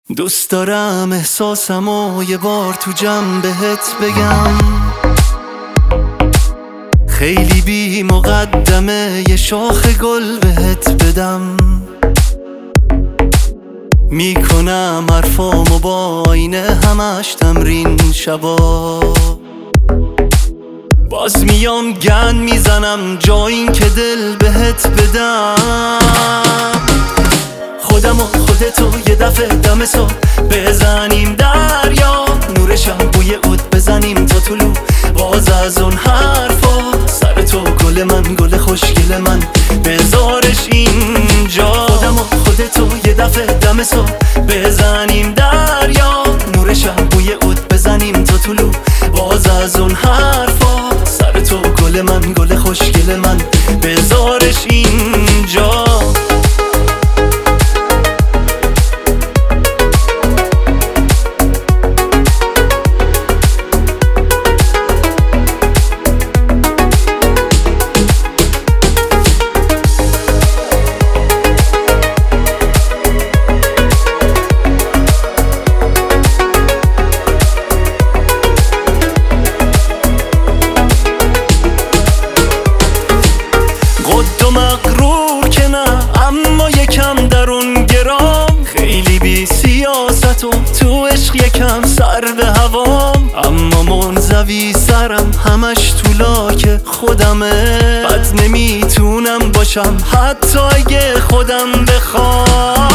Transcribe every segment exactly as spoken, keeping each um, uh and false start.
دوست دارم احساسمو یه بار تو جمع بهت بگم، خیلی بی مقدمه یه شاخ گل بهت بدم. میکنم حرفامو با آینه همش تمرین شبا، باز میام گند میزنم جا این که دل بهت بدم. خودم و خودتو یه دفعه دم صبح بزنیم دریا، نورشم بوی عود بزنیم تا طلوع، باز از اون حرفا سر تو گل من گل خوشگل من بذارش اینجا. خودم و خودتو یه دفعه دم صبح بزنیم دریا، نورشم بوی عود بزنیم تا طلوع، باز از اون حرفا سر تو گل من گل خوشگل من بذارش اینجا. قد و مغرور که نه، اما یکم درون گرام، خیلی بی سیاست و تو عشق یکم سر به هوام، اما منزوی سرم همش تو لاک خودمه، بد نمیتونم باشم حتی اگه خودم بخوام.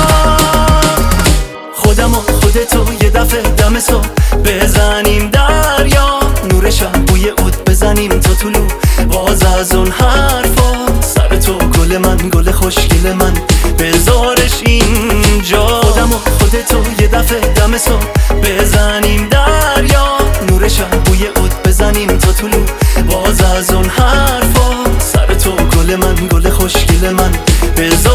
خودم و خودتو یه دفعه دم صبح بزنیم دریا، نورشم بوی عود بزنیم تا طلوع، باز از اون حرفا سر تو گل من گل خوشگل من بذارش اینجا. خودم و خودتو یه دفعه دم صبح بزنیم دریا، نورشم بوی عود بزنیم تا طلوع، باز از اون حرفا سر تو گل من گل خوشگل من بذارش